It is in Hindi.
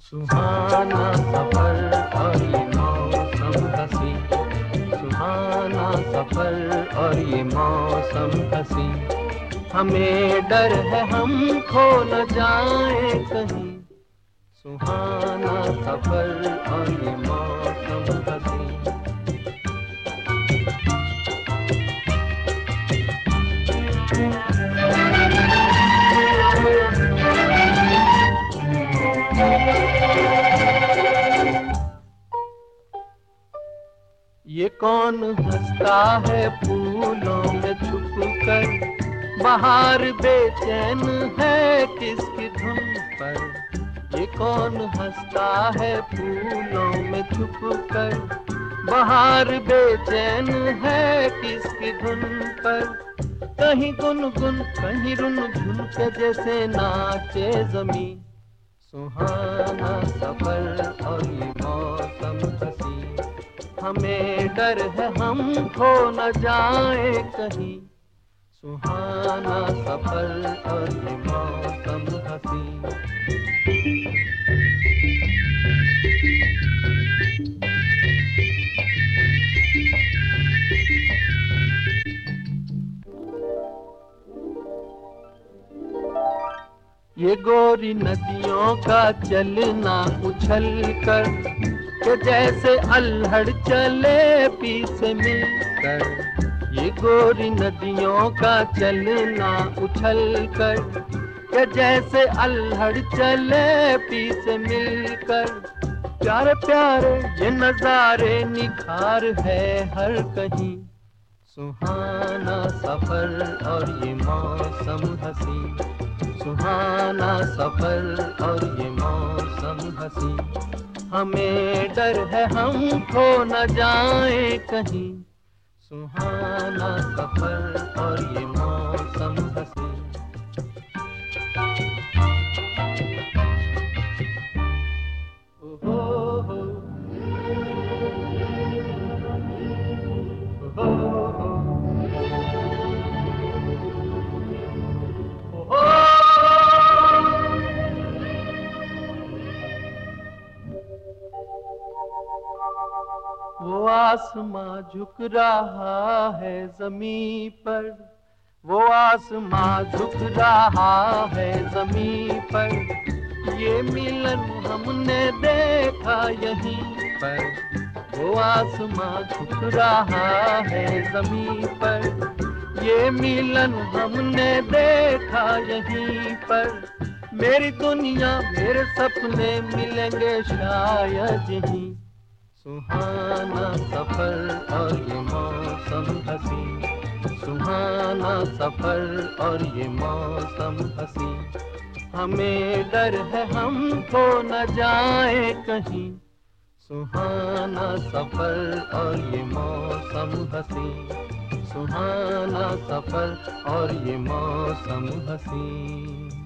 सुहाना सफर और ये मौसम हसी, सुहाना सफर और ये मौसम हसी। हमें डर है हम खो न जाए कहीं, सुहाना सफर और ये मौसम हसी। ये कौन हंसता है फूलों में छुपकर, बाहर बेचैन है किसकी धुन पर। ये कौन हंसता है फूलों में छुपकर, बाहर बेचैन है किसकी धुन पर। कहीं गुनगुन कहीं रुनझुन के जैसे नाचे ज़मीं, सुहाना सफर और ये मौसम हसी। हमें डर है हम खो न जाए कहीं, सुहाना सफर और ये मौसम हसी। ये गोरी नदियों का चलना उछल कर, के जैसे अल्हड़ चले पीछे मिलकर। ये गोरी नदियों का चलना उछल कर, के जैसे अल्हड़ चले पीछे मिलकर। प्यारे प्यारे ये नजारे निखार है हर कहीं, सुहाना सफर और ये मौसम हसी। सुहाना सफर और ये मौसम हसी। हमें डर है हम खो न जाए कहीं, सुहाना सफर और ये मौसम हसी। ओहो हो, ओहो हो, ओहो। वो आसमां झुक रहा है ज़मीं पर, वो आसमां झुक रहा है ज़मीं पर। ये मिलन हमने देखा यहीं पर, वो आसमां झुक रहा है ज़मीं पर। ये मिलन हमने देखा यहीं पर। मेरी दुनिया मेरे सपने मिलेंगे शायद यहीं, सुहाना सफर और ये मौसम हसी। सुहाना सफर और ये मौसम हसी। हमें डर है हम खो न जाए कहीं, सुहाना सफर और ये मौसम हसी। सुहाना सफर और ये मौसम हसी।